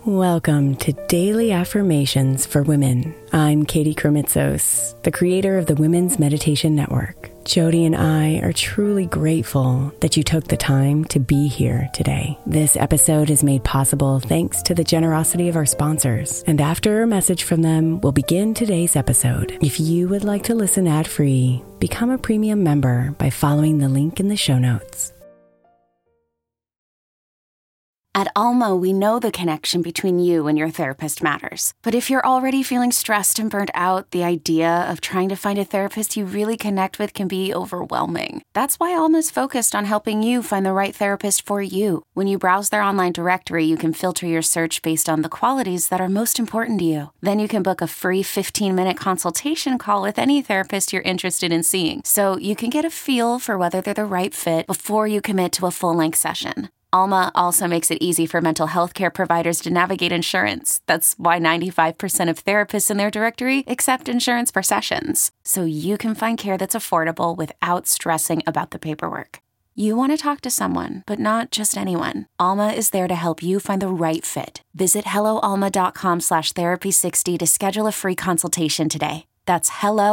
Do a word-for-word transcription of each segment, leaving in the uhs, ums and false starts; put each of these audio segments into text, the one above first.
Welcome to Daily Affirmations for Women. I'm Katie Kremitzos, the creator of the Women's Meditation Network. Jody and I are truly grateful that you took the time to be here today. This episode is made possible thanks to the generosity of our sponsors. And after a message from them, we'll begin today's episode. If you would like to listen ad-free, become a premium member by following the link in the show notes. At Alma, we know the connection between you and your therapist matters. But if you're already feeling stressed and burnt out, the idea of trying to find a therapist you really connect with can be overwhelming. That's why Alma's focused on helping you find the right therapist for you. When you browse their online directory, you can filter your search based on the qualities that are most important to you. Then you can book a free fifteen-minute consultation call with any therapist you're interested in seeing, so you can get a feel for whether they're the right fit before you commit to a full-length session. Alma also makes it easy for mental health care providers to navigate insurance. That's why ninety-five percent of therapists in their directory accept insurance for sessions, so you can find care that's affordable without stressing about the paperwork. You want to talk to someone, but not just anyone. Alma is there to help you find the right fit. Visit helloalma.com slash therapy60 to schedule a free consultation today. That's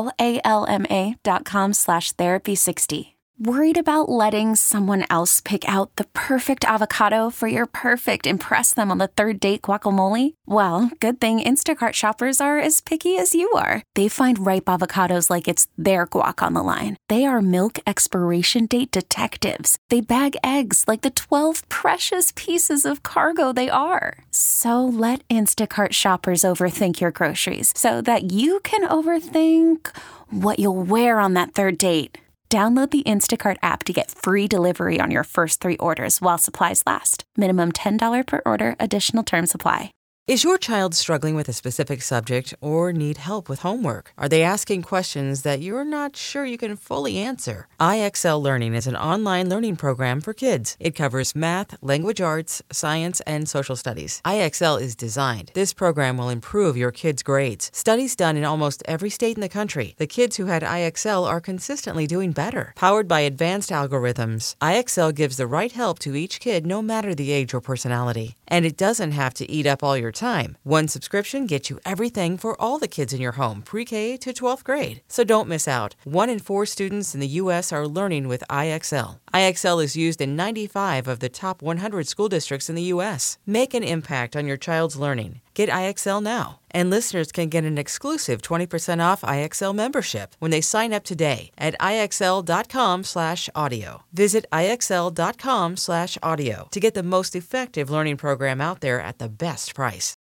helloalma dot com slash therapy60. Worried about letting someone else pick out the perfect avocado for your perfect impress them on the third date guacamole? Well, good thing Instacart shoppers are as picky as you are. They find ripe avocados like it's their guac on the line. They are milk expiration date detectives. They bag eggs like the twelve precious pieces of cargo they are. So let Instacart shoppers overthink your groceries so that you can overthink what you'll wear on that third date. Download the Instacart app to get free delivery on your first three orders while supplies last. Minimum ten dollars per order. Additional terms apply. Is your child struggling with a specific subject or need help with homework? Are they asking questions that you're not sure you can fully answer? I X L Learning is an online learning program for kids. It covers math, language arts, science, and social studies. I X L is designed. This program will improve your kids' grades. Studies done in almost every state in the country. The kids who had I X L are consistently doing better. Powered by advanced algorithms, I X L gives the right help to each kid no matter the age or personality. And it doesn't have to eat up all your time. One subscription gets you everything for all the kids in your home, pre-K to twelfth grade. So don't miss out. One in four students in the U S are learning with I X L. I X L is used in ninety-five of the top one hundred school districts in the U S. Make an impact on your child's learning. Get I X L now. And listeners can get an exclusive twenty percent off I X L membership when they sign up today at IXL.com slash audio. Visit IXL.com slash audio to get the most effective learning program out there at the best price.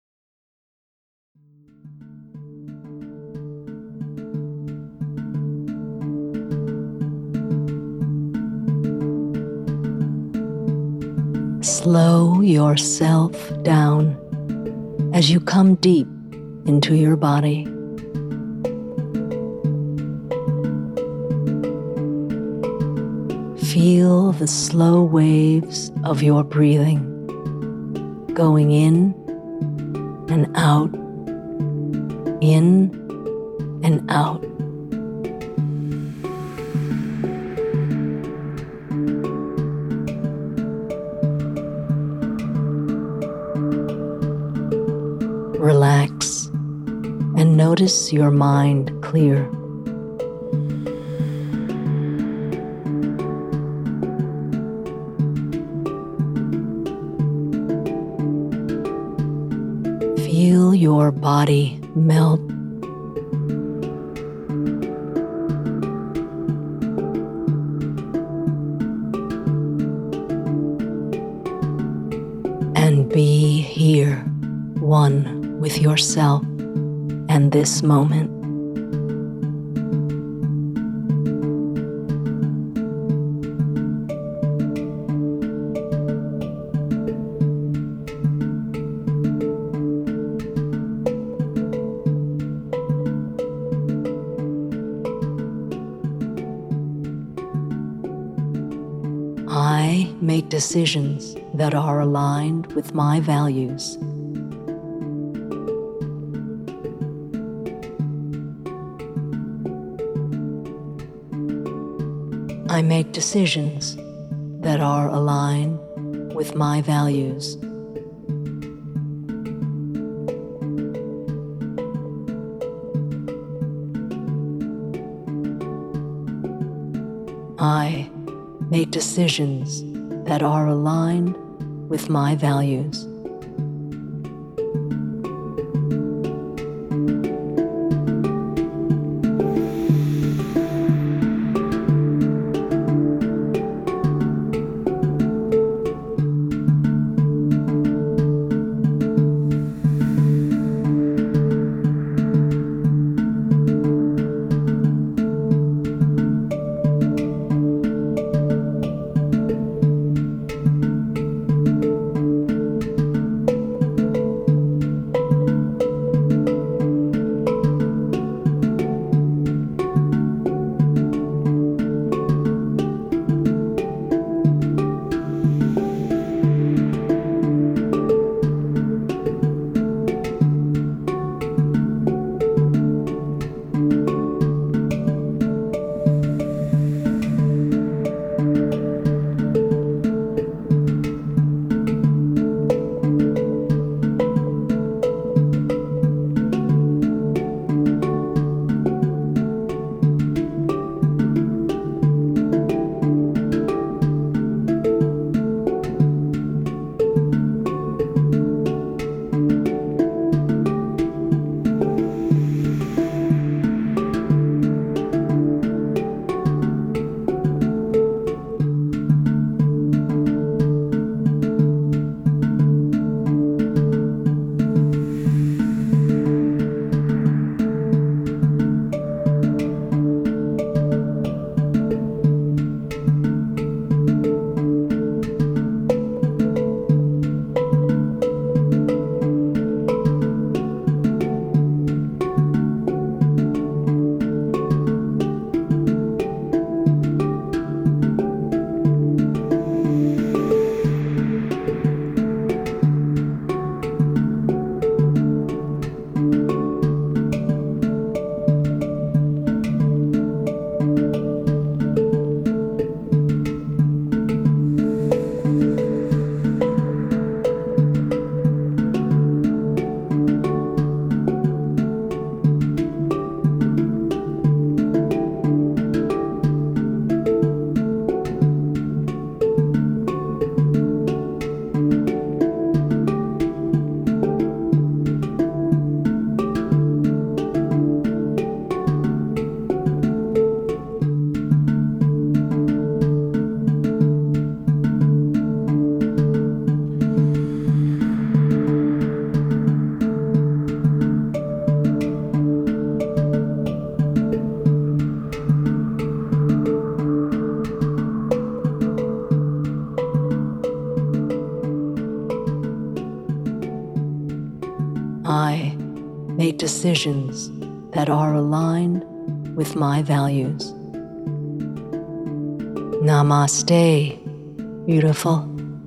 Slow yourself down as you come deep into your body. Feel the slow waves of your breathing going in and out, in and out. Relax and notice your mind clear. Feel your body melt. And be here, one with yourself and this moment. I make decisions that are aligned with my values. I make decisions that are aligned with my values. I make decisions that are aligned with my values. I make decisions that are aligned with my values. Namaste, beautiful.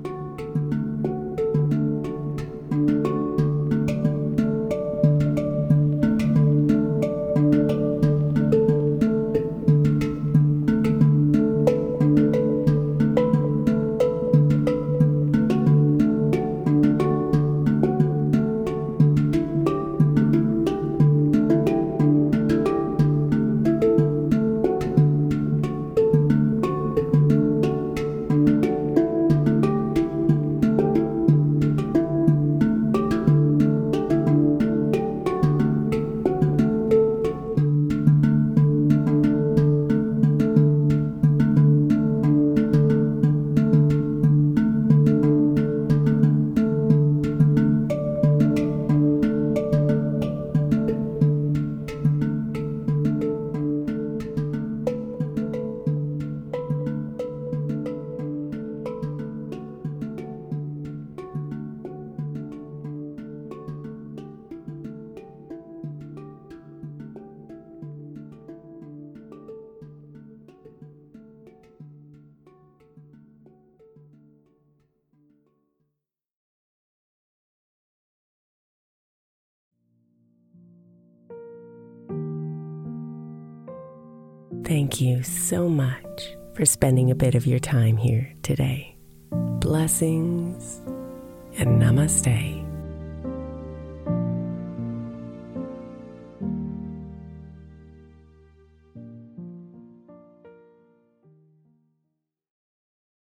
Thank you so much for spending a bit of your time here today. Blessings and namaste.